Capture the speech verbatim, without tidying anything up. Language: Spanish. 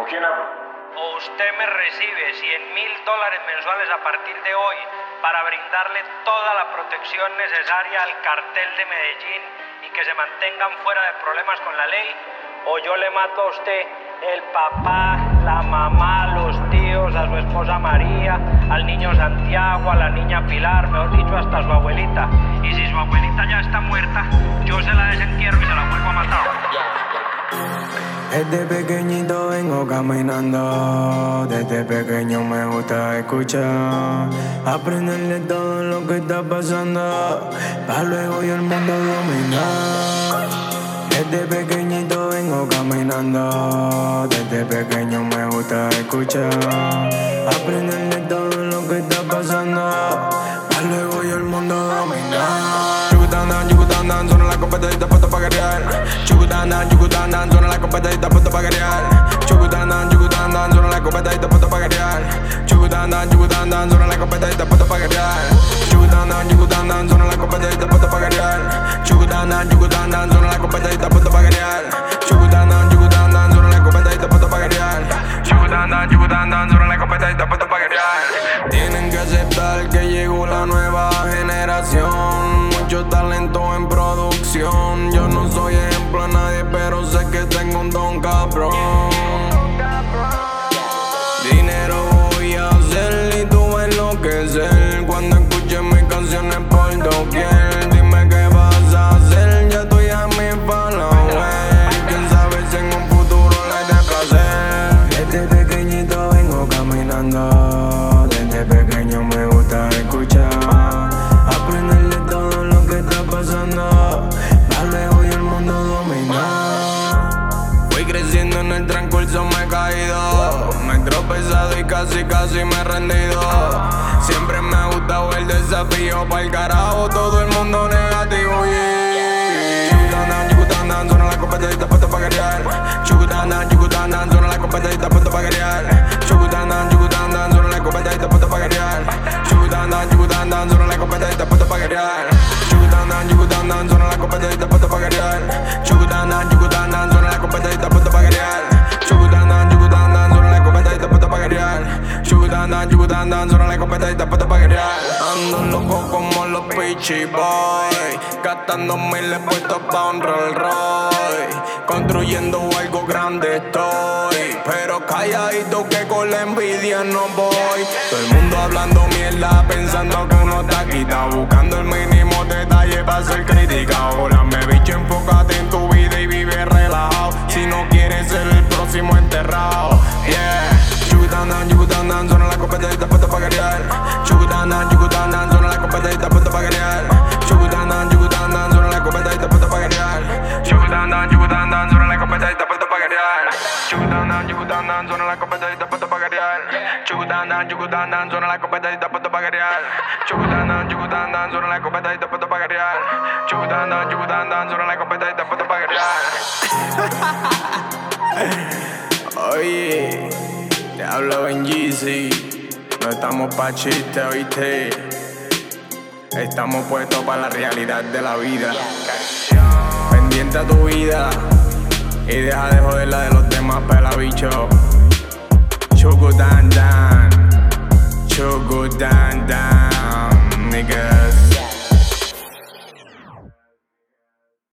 quién hablo? O usted me recibe cien mil dólares mensuales a partir de hoy para brindarle toda la protección necesaria al cartel de Medellín y que se mantengan fuera de problemas con la ley, o yo le mato a usted el papá, la mamá, los tíos, a su esposa María, al niño Santiago, a la niña Pilar, mejor dicho, hasta su abuelita. Y si su abuelita ya está muerta, yo se la desentierro y se la vuelvo a matar. Desde pequeñito vengo caminando, desde pequeño me gusta escuchar, aprenderle todo lo que está pasando, para luego y el mundo dominar. Desde pequeñito vengo caminando, desde pequeño me gusta escuchar, aprenderle todo lo que está pasando, para luego y el mundo dominar. Chucutandan, chucutandan, suena la competencia puesta pa' guerrear. Chucutandan, chucutandan, suena la competencia puesta pa' guerrear. Chucutandan, chucutandan, suena la competencia puesta pa' guerrear. Chucutandan, chucutandan, suena la competencia puesta pa' guerrear. Chucutandan, chucutandan, suena la competencia puesta pa' guerrear. Chucutandan, chucutandan, suena la competencia puesta pa' guerrear. Chucutandan, chucutandan, suena la competencia puesta pa' guerrear. Chucutandan, chucutandan, suena la competencia puesta pa' guerrear. Tienen que aceptar que llegó la nueva generación, mucho talento en producción. Yo no soy ejemplo a nadie, pero sé que tengo un don cabrón. Dinero voy a hacer y tú vas a enloquecer cuando escuches mis canciones por doquier. Dime qué vas a hacer, ya estoy a mi follower. Quién sabe si en un futuro le dé placer. Desde pequeñito vengo caminando, desde pequeño me gusta escuchar, aprenderle todo lo que está pasando, para luego y el mundo dominar. Fui creciendo en el transcurso, me he caído, me he tropezado y casi casi me he rendido. Siempre me ha gustado el desafío, pa'l carajo todo el mundo negativo, yeah. Chucutandan, chucutandan, suena la competencia puesta pa' guerrear. Chucutandan, chucutandan, suena la competencia puesta pa' guerrear. Chucutandan, chucutandan, suena la competencia puesta pa' guerrear. Chucutandan, chucutandan, suena la competencia puesta pa' guerrear. Chucutandan, chucutandan, suena la competencia puesta pa' guerrear. Chucutandan, chucutandan, suena la competencia puesta pa' guerrear. Chucutandan, chucutandan, suena la competencia puesta pa' guerrear. Chucutandan, chucutandan, suena la competencia puesta pa' guerrear. Ando loco como los Peachy Boys, gastando miles puestos pa' un Rolls Royce, construyendo algo grande estoy, pero calladito que con la envidia no voy. Todo el mundo hablando mierda, pensando que uno está quitado, buscando el mínimo detalle para ser criticado. Ahora me bicho, enfócate en tu vida y vive relajado, si no quieres ser el próximo enterrado, yeah. Chucutandan, chucutandan, suena la competencia puesta pa' guerrear. Chucutandan, chucutandan, suena la competencia puesta pa' guerrear. Chucutandan, chucutandan, suena la competencia puesta pa' guerrear. Chucutandan, chucutandan, suena la competencia puesta pa' guerrear. Chucutandan, chucutandan, suena la competencia puesta pa' guerrear. Chucutandan, chucutandan, suena la competencia puesta pa' guerrear. Chucutandan, chucutandan, suena la competencia puesta pa' guerrear. Chucutandan, chucutandan, suena la competencia puesta pa' guerrear. Oye, te hablo en Yeezy, no estamos pa' chiste, oíste. Estamos puestos para la realidad de la vida. Pendiente a tu vida y deja de joder la de los demás, pela bicho. Chucutandan, chucutandan, niggas.